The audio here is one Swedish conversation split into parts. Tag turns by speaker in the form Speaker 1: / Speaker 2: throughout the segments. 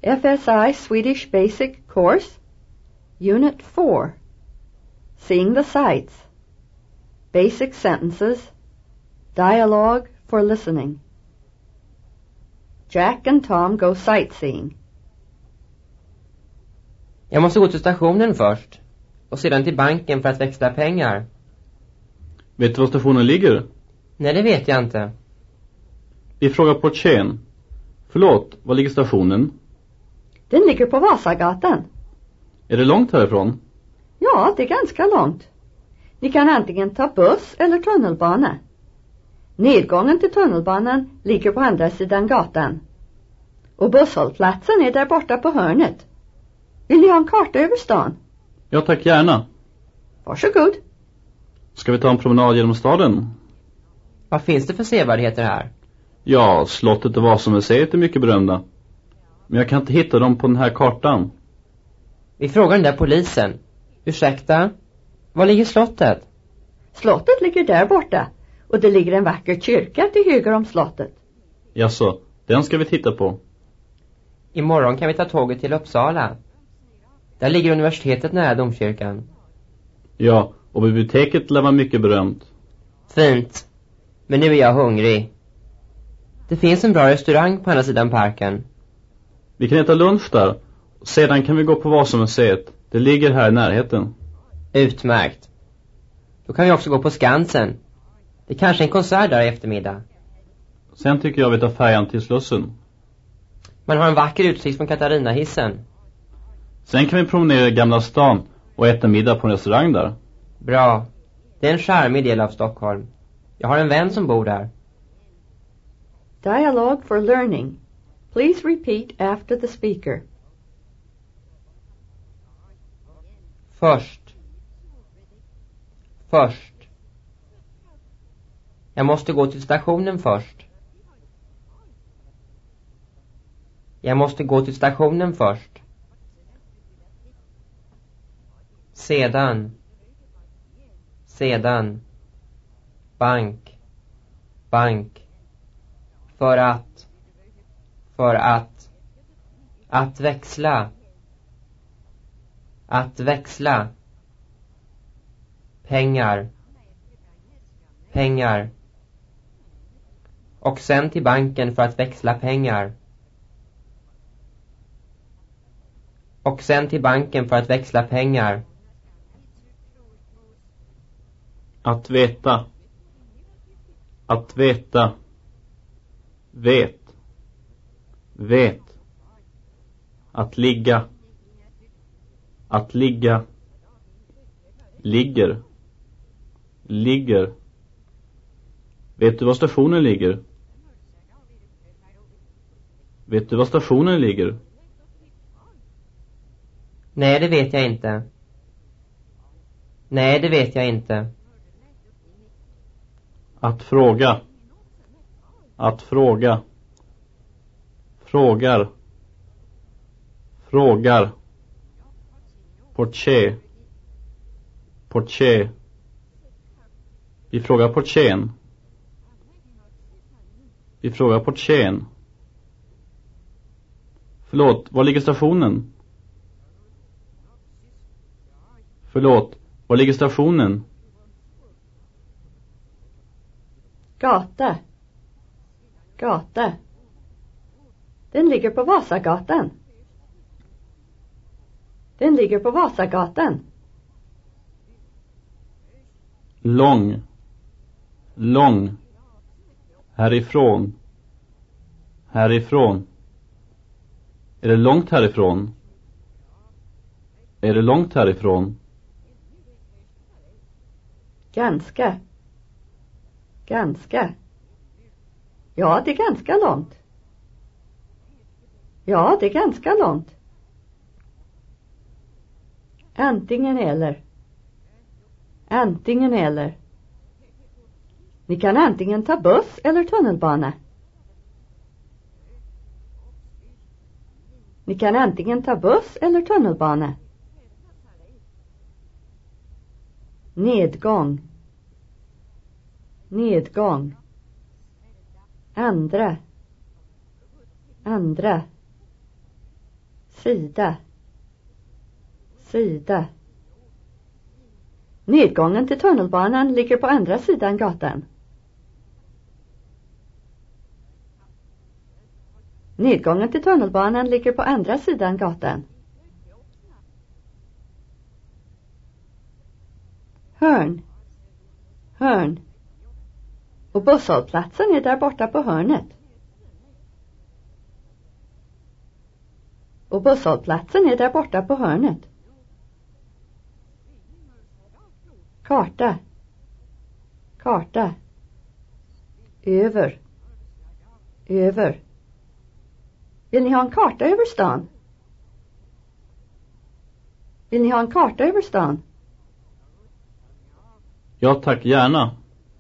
Speaker 1: FSI Swedish Basic Course, Unit 4, Seeing the Sights, Basic Sentences, Dialogue for Listening. Jack and Tom go sightseeing.
Speaker 2: Jag måste gå till stationen först och sedan till banken för att växla pengar.
Speaker 3: Vet du var stationen ligger?
Speaker 2: Nej, det vet jag inte.
Speaker 3: Vi frågar portieren. Förlåt, var ligger stationen?
Speaker 1: Den ligger på Vasagatan.
Speaker 3: Är det långt härifrån?
Speaker 1: Ja, det är ganska långt. Ni kan antingen ta buss eller tunnelbana. Nedgången till tunnelbanan ligger på andra sidan gatan. Och busshållplatsen är där borta på hörnet. Vill ni ha en karta över stan?
Speaker 3: Ja, tack gärna.
Speaker 1: Varsågod.
Speaker 3: Ska vi ta en promenad genom staden?
Speaker 2: Vad finns det för sevärdheter här?
Speaker 3: Ja, slottet och Vasamuseet är mycket berömda. Men jag kan inte hitta dem på den här kartan.
Speaker 2: Vi frågar den där polisen. Ursäkta, var ligger slottet?
Speaker 1: Slottet ligger där borta. Och det ligger en vacker kyrka till höger om slottet.
Speaker 3: Jaså, den ska vi titta på.
Speaker 2: Imorgon kan vi ta tåget till Uppsala. Där ligger universitetet nära domkyrkan.
Speaker 3: Ja, och biblioteket lär vara mycket berömt.
Speaker 2: Fint. Men nu är jag hungrig. Det finns en bra restaurang på andra sidan parken.
Speaker 3: Vi kan äta lunch där. Sedan kan vi gå på Vasamuseet. Det ligger här i närheten.
Speaker 2: Utmärkt. Då kan vi också gå på Skansen. Det är kanske en konsert där i eftermiddag.
Speaker 3: Sen tycker jag vi tar färjan till Slussen.
Speaker 2: Man har en vacker utsikt från Katarinahissen.
Speaker 3: Sen kan vi promenera i Gamla stan och äta middag på en restaurang där.
Speaker 2: Bra. Det är en charmig del av Stockholm. Jag har en vän som bor där.
Speaker 1: Dialogue for learning. Please repeat after the speaker.
Speaker 2: Först. Jag måste gå till stationen först. Jag måste gå till stationen först. Sedan. Bank. För att. Att växla. Pengar. Och sen till banken för att växla pengar.
Speaker 3: Att veta. Vet. Att ligga. Ligger. Vet du var stationen ligger?
Speaker 2: Nej, det vet jag inte.
Speaker 3: Att fråga. Frågar. Portier. Vi frågar portieren. Förlåt, var ligger stationen?
Speaker 1: Gata. Den ligger på Vasagatan.
Speaker 3: Lång. Härifrån. Är det långt härifrån?
Speaker 1: Ganska. Ja, det är ganska långt. Antingen eller. Ni kan antingen ta buss eller tunnelbana. Nedgång. Andra. Sida. Sida. Nedgången till tunnelbanan ligger på andra sidan gatan. Nedgången till tunnelbanan ligger på andra sidan gatan. Hörn. Hörn. Och busshållplatsen är där borta på hörnet. Och busshållplatsen är där borta på hörnet. Karta. Karta. Över. Över. Vill ni ha en karta över stan? Vill ni ha en karta över stan?
Speaker 3: Ja tack, gärna.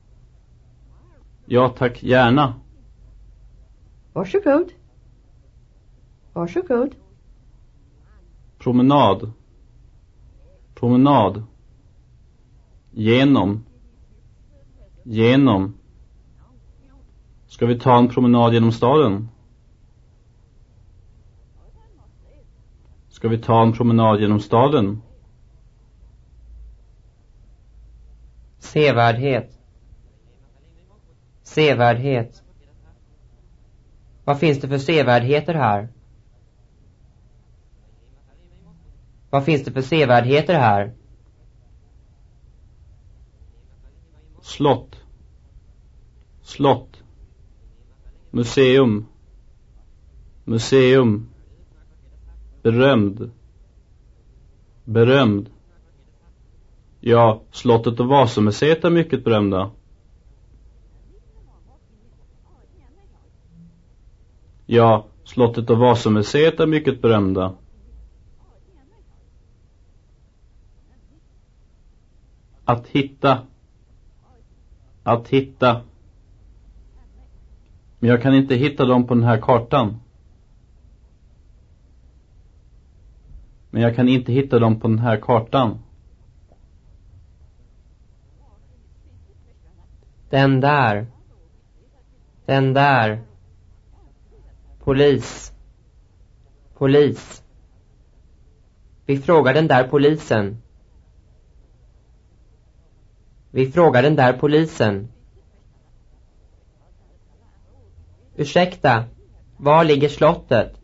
Speaker 3: Ja tack, gärna.
Speaker 1: Varsågod. Varsågod.
Speaker 3: Promenad. Promenad. Genom. Genom. Ska vi ta en promenad genom staden? Ska vi ta en promenad genom staden?
Speaker 2: Sevärdhet. Sevärdhet. Vad finns det för sevärdheter här? Vad finns det för sevärdheter här?
Speaker 3: Slott. Slott. Museum. Museum. Berömd. Berömd. Ja, slottet och Vasamuseet är mycket berömda. Ja, slottet och Vasamuseet är mycket berömda. Att hitta. Att hitta. Men jag kan inte hitta dem på den här kartan. Men jag kan inte hitta dem på den här kartan.
Speaker 2: Den där. Den där. Polis. Polis. Vi frågar den där polisen. Vi frågar den där polisen. Ursäkta, var ligger slottet?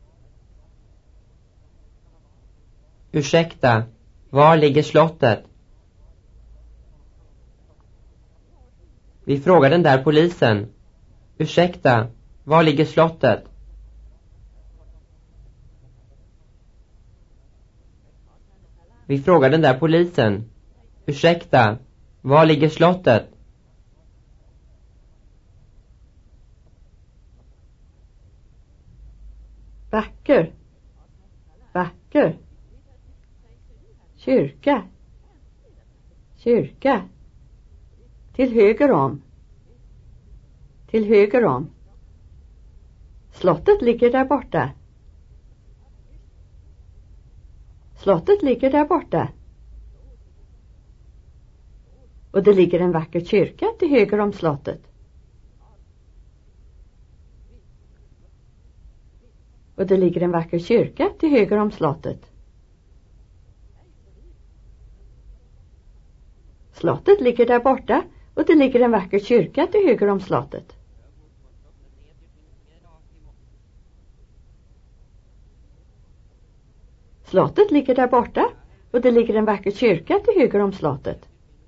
Speaker 2: Ursäkta, var ligger slottet? Vi frågar den där polisen. Ursäkta, var ligger slottet? Vi frågar den där polisen. Ursäkta, var ligger slottet?
Speaker 1: Vacker. Vacker. Kyrka. Kyrka. Till höger om. Till höger om. Slottet ligger där borta. Slottet ligger där borta. Och det ligger en vacker kyrka till höger om slottet. Och det ligger en vacker kyrka till höger om slottet. Slottet ligger där borta och det ligger en vacker kyrka till höger om slottet. Slottet ligger där borta och det ligger en vacker kyrka till höger om slottet.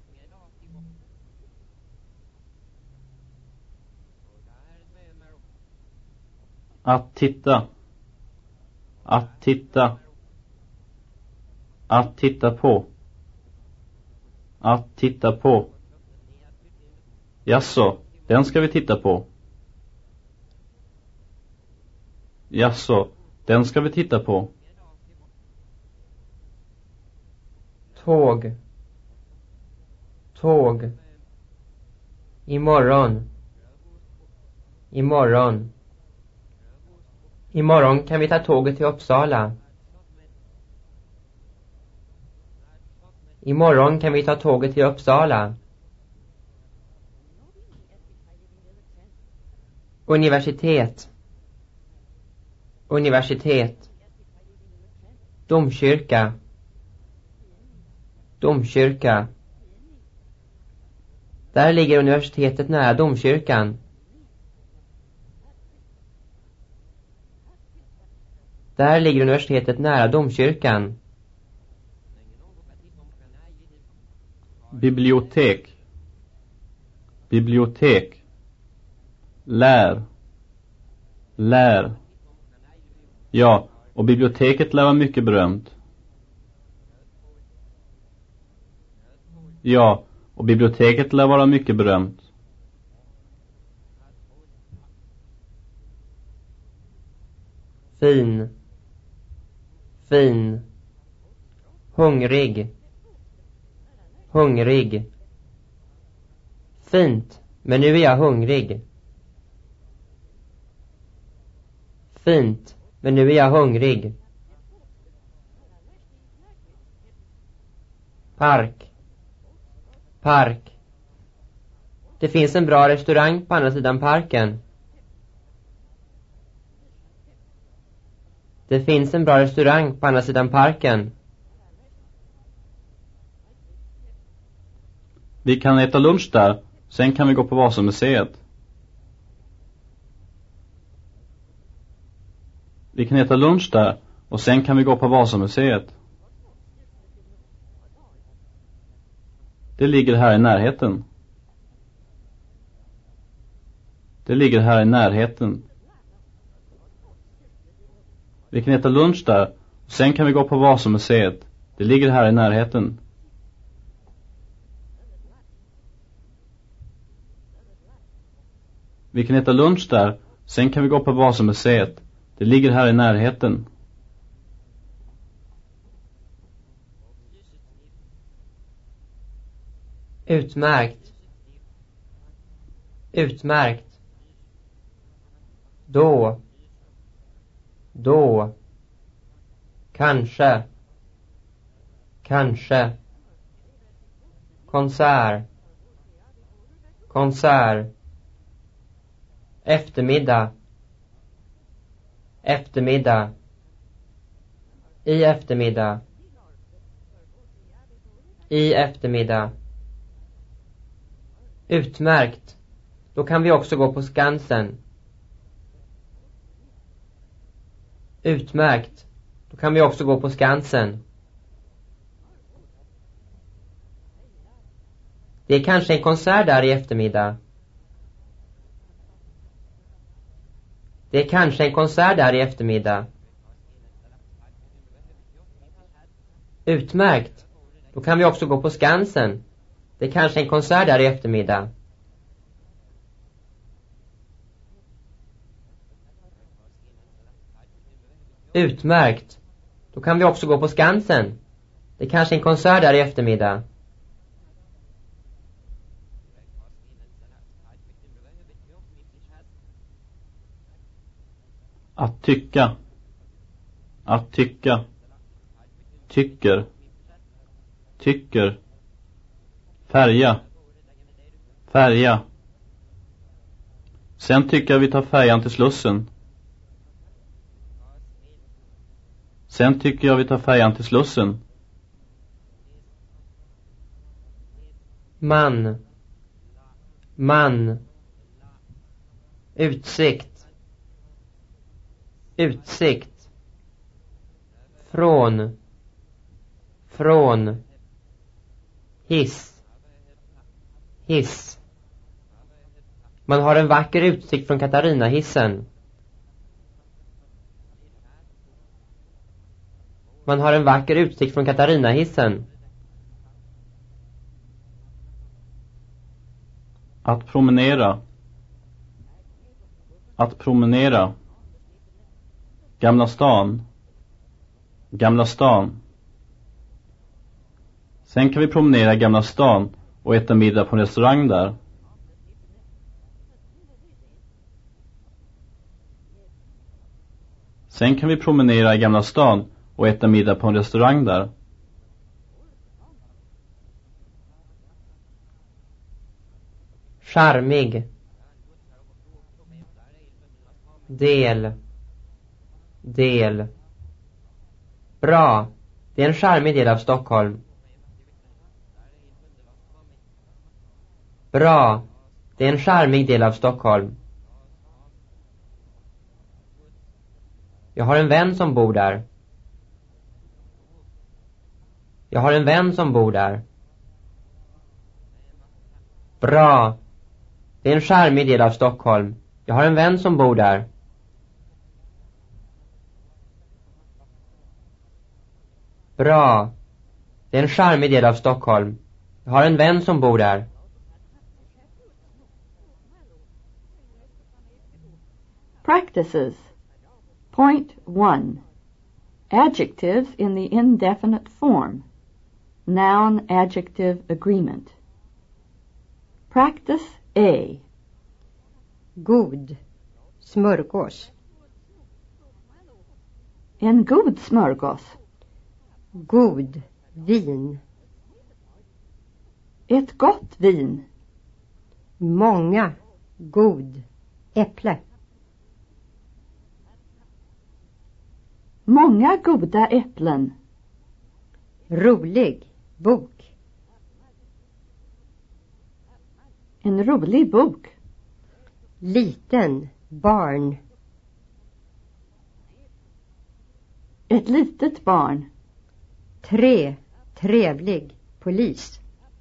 Speaker 3: Att titta. Att titta. Att titta på. Att titta på. Jaså, den ska vi titta på. Jaså, den ska vi titta på.
Speaker 2: Tåg. Tåg. Imorgon. Imorgon. Imorgon kan vi ta tåget till Uppsala. Imorgon kan vi ta tåget till Uppsala. Universitet. Universitet. Domkyrka. Domkyrka. Där ligger universitetet nära domkyrkan. Där ligger universitetet nära domkyrkan.
Speaker 3: Bibliotek. Bibliotek. Lär. Lär. Ja, och biblioteket lär vara mycket berömt. Ja, och biblioteket lär vara mycket berömt.
Speaker 2: Fin. Fin. Hungrig. Hungrig. Fint, men nu är jag hungrig. Fint, men nu är jag hungrig. Park. Park. Det finns en bra restaurang på andra sidan parken. Det finns en bra restaurang på andra sidan parken.
Speaker 3: Vi kan äta lunch där, sen kan vi gå på Vasamuseet. Vi kan äta lunch där, och sen kan vi gå på Vasamuseet. Det ligger här i närheten. Det ligger här i närheten. Vi kan äta lunch där, och sen kan vi gå på Vasamuseet. Det ligger här i närheten. Vi kan äta lunch där, sen kan vi gå på Vasamuseet. Det ligger här i närheten.
Speaker 2: Utmärkt. Utmärkt. Då. Då. Kanske. Kanske. Konsert. Konsert. Eftermiddag. Eftermiddag. I eftermiddag. I eftermiddag. Utmärkt. Då kan vi också gå på Skansen. Utmärkt. Då kan vi också gå på Skansen. Det är kanske en konsert där i eftermiddag. Det är kanske en konsert där i eftermiddag. Utmärkt. Då kan vi också gå på Skansen. Det är kanske en konsert där i eftermiddag. Utmärkt. Då kan vi också gå på Skansen. Det är kanske en konsert där i eftermiddag.
Speaker 3: Att tycka. Att tycka. Tycker. Tycker. Färja. Färja. Sen tycker jag vi tar färjan till Slussen. Sen tycker jag vi tar färjan till Slussen.
Speaker 2: Man. Man. Utsikt. Utsikt. Från. Från. Hiss. Hiss. Man har en vacker utsikt från Katarinahissen. Man har en vacker utsikt från Katarinahissen.
Speaker 3: Att promenera. Att promenera. Gamla stan. Gamla stan. Sen kan vi promenera i Gamla stan och äta middag på en restaurang där. Sen kan vi promenera i Gamla stan och äta middag på en restaurang där.
Speaker 2: Charmig. Del. Del. Bra. Det är en charmig del av Stockholm. Bra. Det är en charmig del av Stockholm. Jag har en vän som bor där. Jag har en vän som bor där. Bra. Det är en charmig del av Stockholm. Jag har en vän som bor där. Bra. Det är en charmig del av Stockholm. Jag har en vän som bor där.
Speaker 1: Practices. Point 1. Adjectives in the indefinite form. Noun adjective agreement. Practice A.
Speaker 4: God. Smörgås.
Speaker 1: En god smörgås.
Speaker 4: God. Vin.
Speaker 1: Ett gott vin.
Speaker 4: Många. God. Äpple.
Speaker 1: Många goda äpplen.
Speaker 4: Rolig. Bok.
Speaker 1: En rolig bok.
Speaker 4: Liten. Barn.
Speaker 1: Ett litet barn.
Speaker 4: 3. Trevlig. Polis.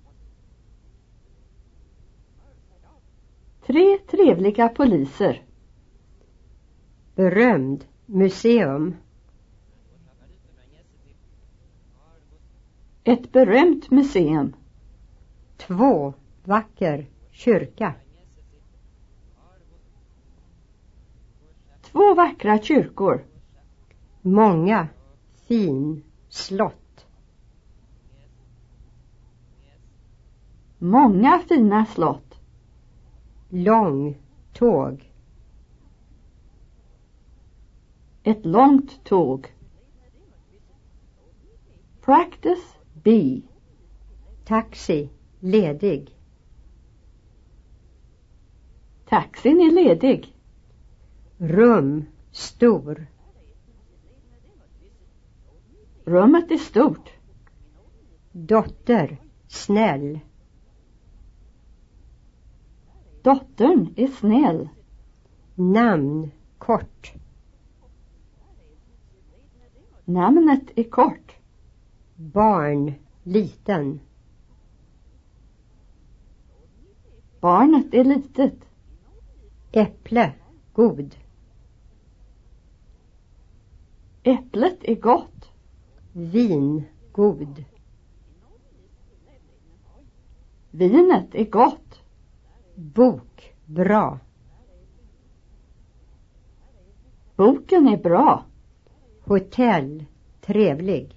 Speaker 1: 3 trevliga poliser.
Speaker 4: Berömd. Museum.
Speaker 1: Ett berömt museum.
Speaker 4: 2. Vacker. Kyrka.
Speaker 1: 2 vackra kyrkor.
Speaker 4: Många. Fin. Slott.
Speaker 1: Många fina slott.
Speaker 4: Lång. Tåg.
Speaker 1: Ett långt tåg. Practice B.
Speaker 4: Taxi. Ledig.
Speaker 1: Taxin är ledig.
Speaker 4: Rum. Stor.
Speaker 1: Rummet är stort.
Speaker 4: Dotter. Snäll.
Speaker 1: Dottern är snäll.
Speaker 4: Namn. Kort.
Speaker 1: Namnet är kort.
Speaker 4: Barn. Liten.
Speaker 1: Barnet är litet.
Speaker 4: Äpple. God.
Speaker 1: Äpplet är gott.
Speaker 4: Vin. God.
Speaker 1: Vinet är gott.
Speaker 4: Bok. Bra.
Speaker 1: Boken är bra.
Speaker 4: Hotell. Trevlig.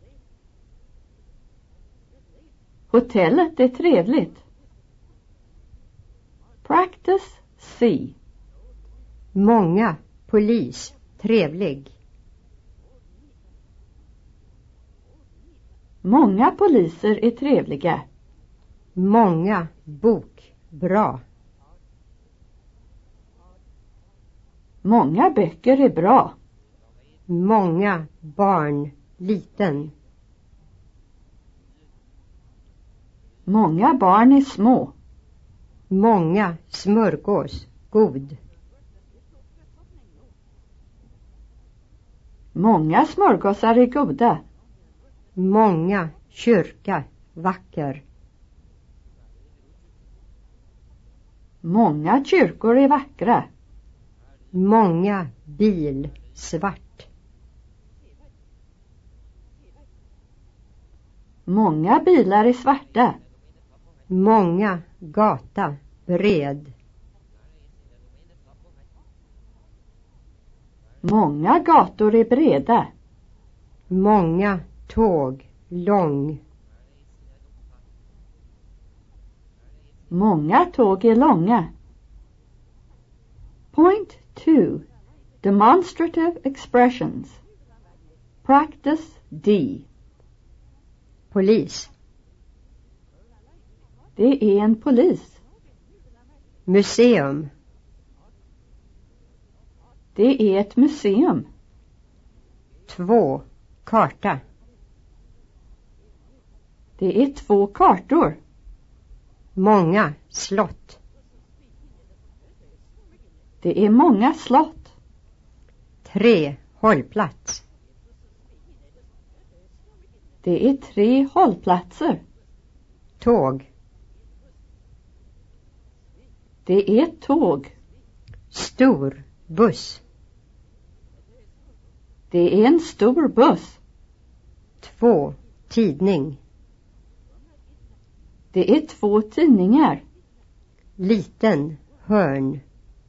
Speaker 1: Hotellet är trevligt. Practice C.
Speaker 4: Många. Polis. Trevlig.
Speaker 1: Många poliser är trevliga.
Speaker 4: Många. Bok. Bra.
Speaker 1: Många böcker är bra.
Speaker 4: Många. Barn. Liten.
Speaker 1: Många barn är små.
Speaker 4: Många. Smörgås. God.
Speaker 1: Många smörgåsar är goda.
Speaker 4: Många. Kyrka. Vacker.
Speaker 1: Många kyrkor är vackra.
Speaker 4: Många. Bil. Svart.
Speaker 1: Många bilar är svarta.
Speaker 4: Många. Gata. Bred.
Speaker 1: Många gator är breda.
Speaker 4: Många. Tåg. Lång.
Speaker 1: Många tåg är långa. Point 2. Demonstrative expressions. Practice D.
Speaker 4: Polis.
Speaker 1: Det är en polis.
Speaker 4: Museum.
Speaker 1: Det är ett museum.
Speaker 4: 2. karta.
Speaker 1: Det är 2 kartor.
Speaker 4: Många slott.
Speaker 1: Det är många slott.
Speaker 4: 3 hållplats.
Speaker 1: Det är 3 hållplatser.
Speaker 4: Tåg.
Speaker 1: Det är tåg.
Speaker 4: Stor buss.
Speaker 1: Det är en stor buss.
Speaker 4: 2 tidning.
Speaker 1: Det är 2 tidningar.
Speaker 4: Liten hörn.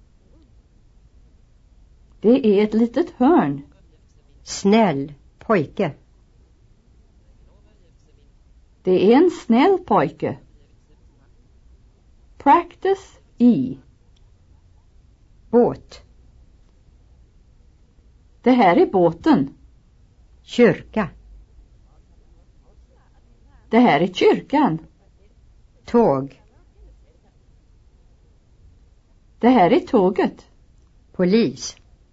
Speaker 1: Det är ett litet hörn.
Speaker 4: Snäll pojke.
Speaker 1: Det är en snäll pojke. Practice E.
Speaker 4: Båt.
Speaker 1: Det här är båten.
Speaker 4: Kyrka.
Speaker 1: Det här är kyrkan.
Speaker 4: Tåg.
Speaker 1: Det här är tåget.
Speaker 4: Polis.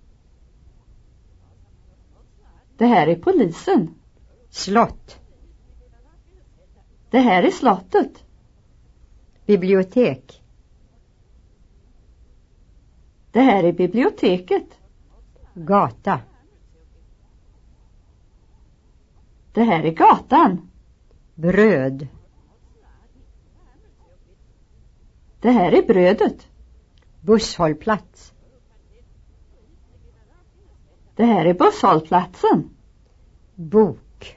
Speaker 1: Det här är polisen.
Speaker 4: Slott.
Speaker 1: Det här är slottet.
Speaker 4: Bibliotek.
Speaker 1: Det här är biblioteket.
Speaker 4: Gata.
Speaker 1: Det här är gatan.
Speaker 4: Bröd.
Speaker 1: Det här är brödet.
Speaker 4: Busshållplats.
Speaker 1: Det här är busshållplatsen.
Speaker 4: Bok.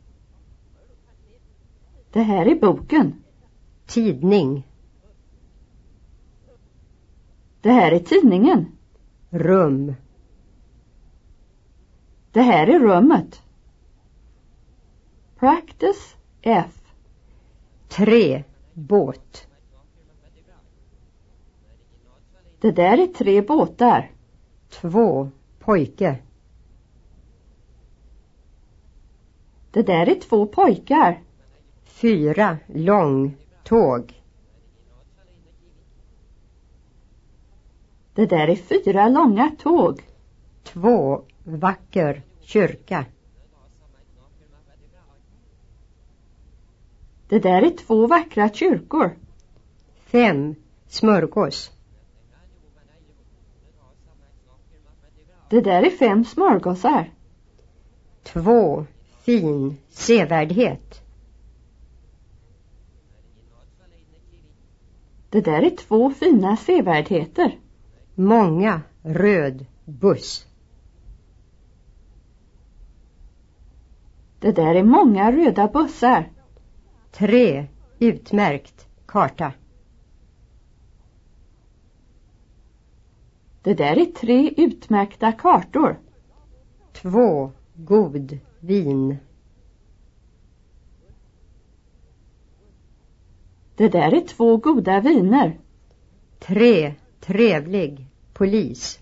Speaker 1: Det här är boken.
Speaker 4: Tidning.
Speaker 1: Det här är tidningen.
Speaker 4: Rum.
Speaker 1: Det här är rummet. Practice F.
Speaker 4: 3 båt.
Speaker 1: Det där är 3 båtar.
Speaker 4: 2 pojke.
Speaker 1: Det där är 2 pojkar.
Speaker 4: 4 lång tåg.
Speaker 1: Det där är 4 långa tåg.
Speaker 4: 2 vacker kyrka.
Speaker 1: Det där är 2 vackra kyrkor.
Speaker 4: 5 smörgås.
Speaker 1: Det där är 5 smörgåsar.
Speaker 4: 2 fin sevärdhet.
Speaker 1: Det där är 2 fina sevärdheter.
Speaker 4: Många röd buss.
Speaker 1: Det där är många röda bussar.
Speaker 4: 3 utmärkt karta.
Speaker 1: Det där är 3 utmärkta kartor.
Speaker 4: 2 god vin.
Speaker 1: Det där är 2 goda viner.
Speaker 4: 3 trevlig polis.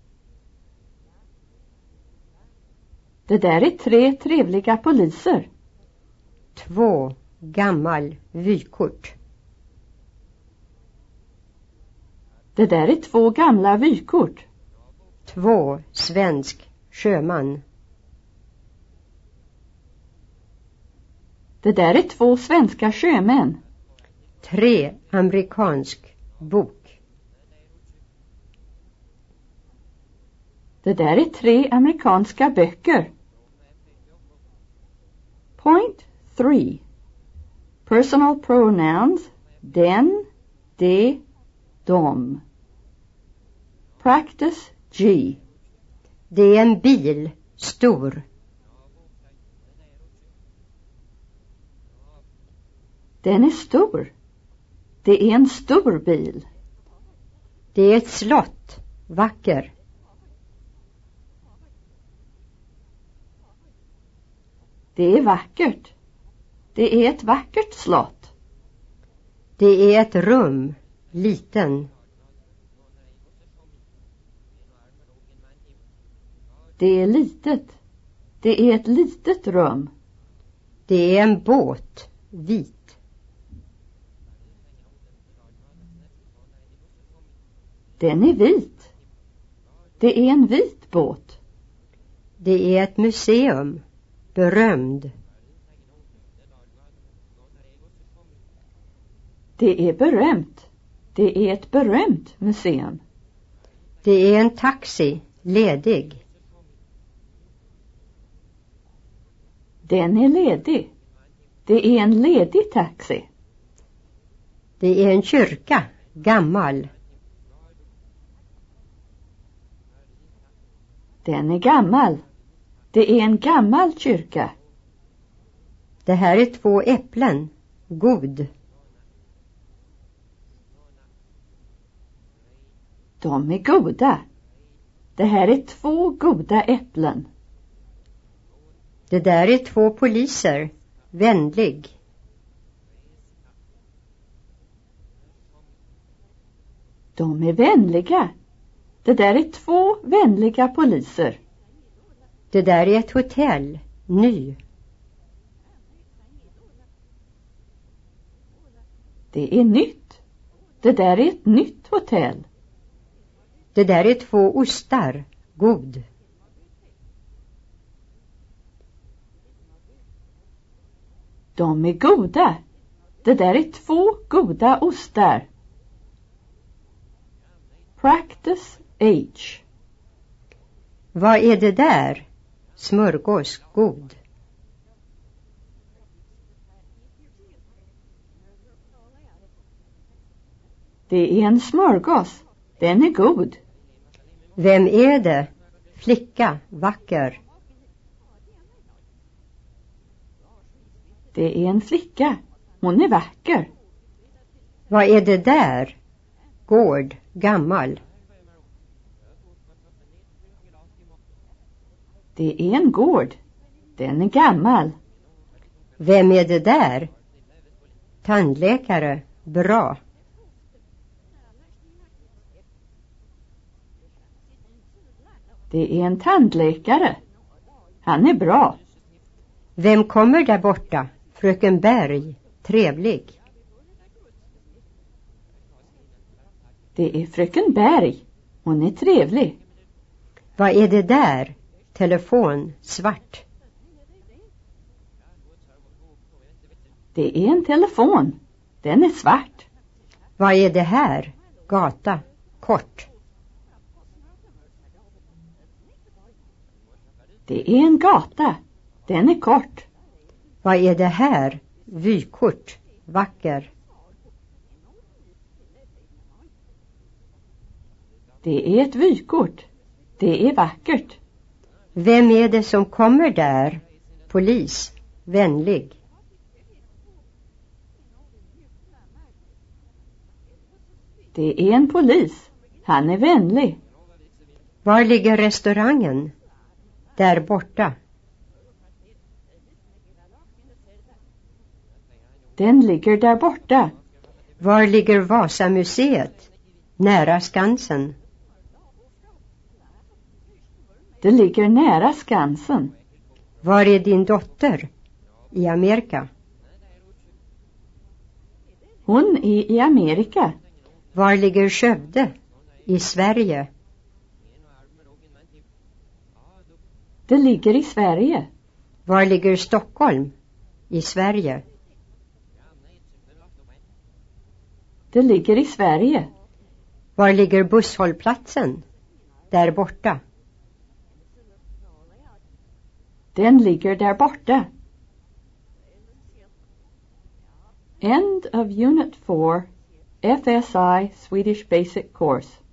Speaker 1: Det där är 3 trevliga poliser.
Speaker 4: 2 gammal vykort.
Speaker 1: Det där är 2 gamla vykort.
Speaker 4: 2 svensk sjöman.
Speaker 1: Det där är 2 svenska sjömän.
Speaker 4: 3 amerikansk bok.
Speaker 1: Det där är 3 amerikanska böcker. Point 3. Personal pronouns den, de, dom. Practice G.
Speaker 4: Det är en bil, stor.
Speaker 1: Den är stor. Det är en stor bil.
Speaker 4: Det är ett slott, vacker.
Speaker 1: Det är vackert. Det är ett vackert slott.
Speaker 4: Det är ett rum, liten.
Speaker 1: Det är litet. Det är ett litet rum.
Speaker 4: Det är en båt, vit.
Speaker 1: Den är vit. Det är en vit båt.
Speaker 4: Det är ett museum, Berömd.
Speaker 1: Det är berömt. Det är ett berömt museum.
Speaker 4: Det är en taxi, ledig.
Speaker 1: Den är ledig. Det är en ledig taxi.
Speaker 4: Det är en kyrka, gammal.
Speaker 1: Den är gammal. Det är en gammal kyrka.
Speaker 4: Det här är 2 äpplen, god.
Speaker 1: De är goda. Det här är 2 goda äpplen.
Speaker 4: Det där är 2 poliser, vänlig.
Speaker 1: De är vänliga. Det där är 2 vänliga poliser.
Speaker 4: Det där är ett hotell, ny.
Speaker 1: Det är nytt. Det där är ett nytt hotell.
Speaker 4: Det där är 2 ostar, god.
Speaker 1: De är goda. Det där är 2 goda ostar. Practice age.
Speaker 4: Vad är det där? Smörgås, god.
Speaker 1: Det är en smörgås. Den är god.
Speaker 4: Vem är det? Flicka, vacker.
Speaker 1: Det är en flicka. Hon är vacker.
Speaker 4: Vad är det där? Gård, gammal.
Speaker 1: Det är en gård. Den är gammal.
Speaker 4: Vem är det där? Tandläkare, bra.
Speaker 1: Det är en tandläkare. Han är bra.
Speaker 4: Vem kommer där borta? Fröken Berg, trevlig.
Speaker 1: Det är fröken Berg. Hon är trevlig.
Speaker 4: Vad är det där? Telefon, svart.
Speaker 1: Det är en telefon. Den är svart.
Speaker 4: Vad är det här? Gata, kort.
Speaker 1: Det är en gata. Den är kort.
Speaker 4: Vad är det här? Vykort, vacker.
Speaker 1: Det är ett vykort. Det är vackert.
Speaker 4: Vem är det som kommer där? Polis, vänlig.
Speaker 1: Det är en polis. Han är vänlig.
Speaker 4: Var ligger restaurangen? Där borta.
Speaker 1: Den ligger där borta.
Speaker 4: Var ligger Vasamuseet? Nära Skansen.
Speaker 1: Det ligger nära Skansen.
Speaker 4: Var är din dotter? I Amerika.
Speaker 1: Hon är i Amerika.
Speaker 4: Var ligger Skövde? I Sverige.
Speaker 1: Det ligger i Sverige.
Speaker 4: Var ligger Stockholm? I Sverige.
Speaker 1: Det ligger i Sverige.
Speaker 4: Var ligger busshållplatsen? Där borta.
Speaker 1: Den ligger där borta. End of Unit 4, FSI Swedish Basic Course.